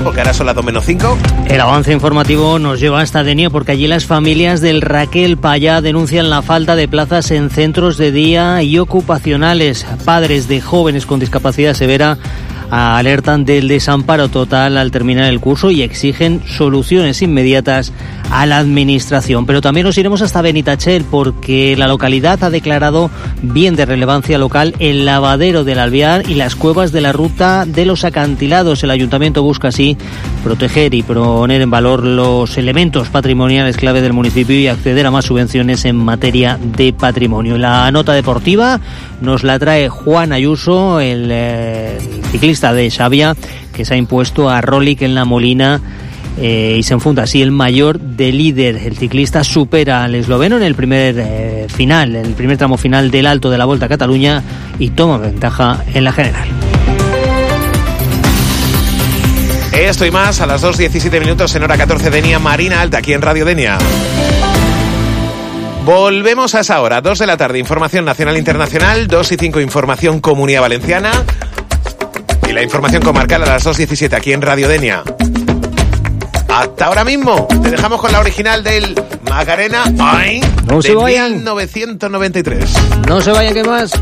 porque ahora son las 2:05. El avance informativo nos lleva hasta Denia, porque allí las familias del Raquel Payá denuncian la falta de plazas en centros de día y ocupacionales. Padres de jóvenes con discapacidad severa alertan del desamparo total al terminar el curso y exigen soluciones inmediatas a la administración. Pero también nos iremos hasta Benitachell, porque la localidad ha declarado bien de relevancia local el lavadero del Alvear y las cuevas de la ruta de los acantilados. El ayuntamiento busca así proteger y poner en valor los elementos patrimoniales clave del municipio y acceder a más subvenciones en materia de patrimonio. La nota deportiva nos la trae Juan Ayuso, el ciclista de Xavia, que se ha impuesto a Roglic en la Molina y se enfunda así el mayor de líder. El ciclista supera al esloveno en el primer tramo final del Alto de la Volta a Cataluña y toma ventaja en la general. Esto y más a las 2:17 en hora 14 Denia, Marina Alta, aquí en Radio Denia. Volvemos a esa hora, 2 de la tarde, información nacional e internacional, 2:05 información Comunidad Valenciana y la información comarcal a las 2:17 aquí en Radio Denia. Hasta ahora mismo, te dejamos con la original del Macarena, no se vayan. 1993. No se vayan, ¿qué más?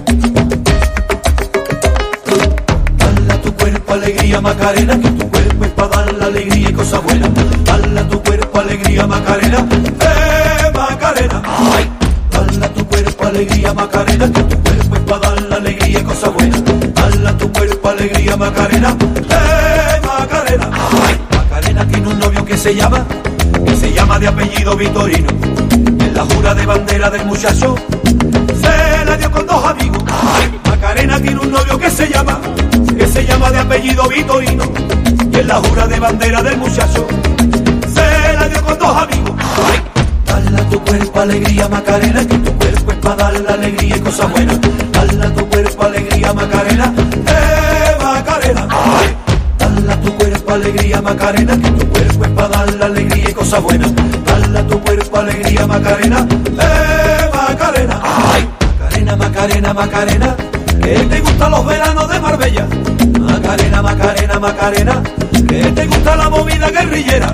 Dale a tu cuerpo alegría, Macarena, que tu cuerpo es para dar la alegría y cosas buenas. Dale a tu cuerpo alegría, Macarena, Macarena. Dale a tu cuerpo alegría, Macarena, que tu cuerpo es para dar la alegría y cosas buenas. Dale a tu cuerpo alegría, Macarena, Macarena. Macarena tiene un novio que se llama de apellido Vitorino. En la jura de bandera del muchacho se la dio con 2 amigos. Macarena tiene un novio que se llama de apellido Vitorino. Y en la jura de bandera del muchacho se la dio con 2 amigos. Dale a tu cuerpo alegría, Macarena, que tu cuerpo es para dar la alegría y cosas buenas. Dale a tu cuerpo alegría, Macarena, Macarena. Dale a tu cuerpo alegría, Macarena, que tu cuerpo es para dar la alegría y cosas buenas. Dale a tu cuerpo alegría, Macarena, Macarena. Macarena, Macarena, Macarena, que te gustan los veranos de Marbella. Macarena, Macarena, Macarena, que te gusta la movida guerrillera.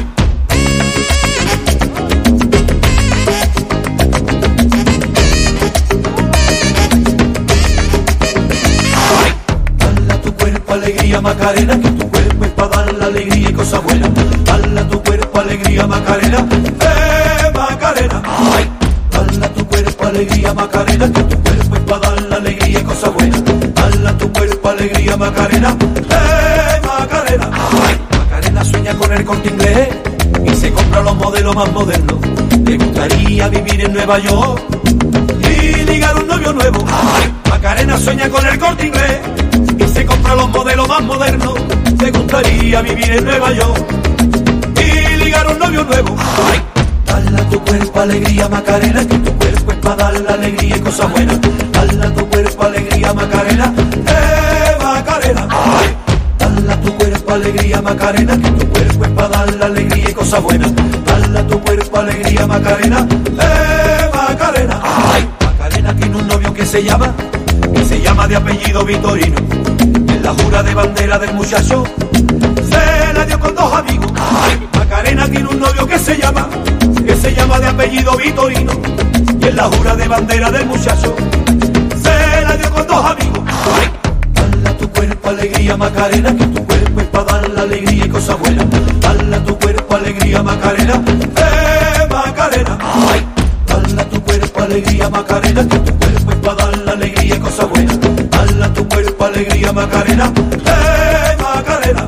Alegría, Macarena, que tu cuerpo es para dar la alegría y cosas buenas. Dale a tu cuerpo alegría, Macarena, Macarena. Dale a tu cuerpo alegría, Macarena, que tu cuerpo es para dar la alegría y cosas buenas. Dale a tu cuerpo alegría, Macarena, Macarena. Macarena sueña con el Corte Inglés y se compra los modelos más modernos. Le gustaría vivir en Nueva York y ligar un novio nuevo. Macarena sueña con el Corte Inglés y se compra los modelos más modernos. Te gustaría vivir en Nueva York y ligar un novio nuevo. Dale a tu cuerpo alegría, Macarena, que tu cuerpo es para dar la alegría y cosas buenas. Dale a tu cuerpo alegría, Macarena, Macarena. Dale a tu cuerpo alegría, Macarena, que tu cuerpo es para dar la alegría y cosas buenas. Dale a tu cuerpo alegría, Macarena, Macarena. Macarena tiene un novio que se llama de apellido Vitorino. En la jura de bandera del muchacho se la dio con 2 amigos. Macarena tiene un novio que se llama de apellido Vitorino. Y en la jura de bandera del muchacho se la dio con 2 amigos. Dale a tu cuerpo alegría, Macarena, que tu cuerpo es para dar la alegría y cosas buenas. Dale a tu cuerpo alegría, Macarena, Macarena. Dale a tu cuerpo alegría, Macarena, que tu cuerpo es para dar la alegría y cosas buenas. Dale a tu cuerpo alegría, Macarena, Macarena.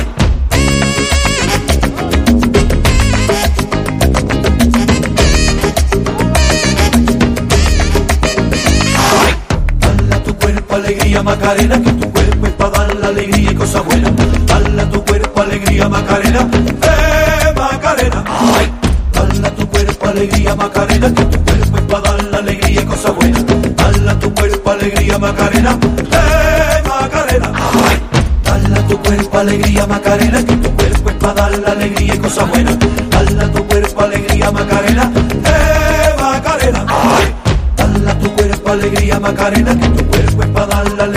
Dale a tu cuerpo alegría, Macarena, que tu cuerpo es para dar la alegría y cosas buenas. Dale a tu cuerpo alegría, Macarena, Macarena. Dale a tu cuerpo alegría, Macarena, que tu cuerpo es para dar la alegría y cosas buenas. Dale a tu cuerpo alegría, Macarena, Macarena. Dale a tu cuerpo alegría, Macarena, que tu cuerpo es para dar la alegría y cosas buenas. Dale a tu cuerpo alegría, Macarena, Macarena. Dale a tu cuerpo alegría, Macarena, que tu cuerpo es para dar la alegría.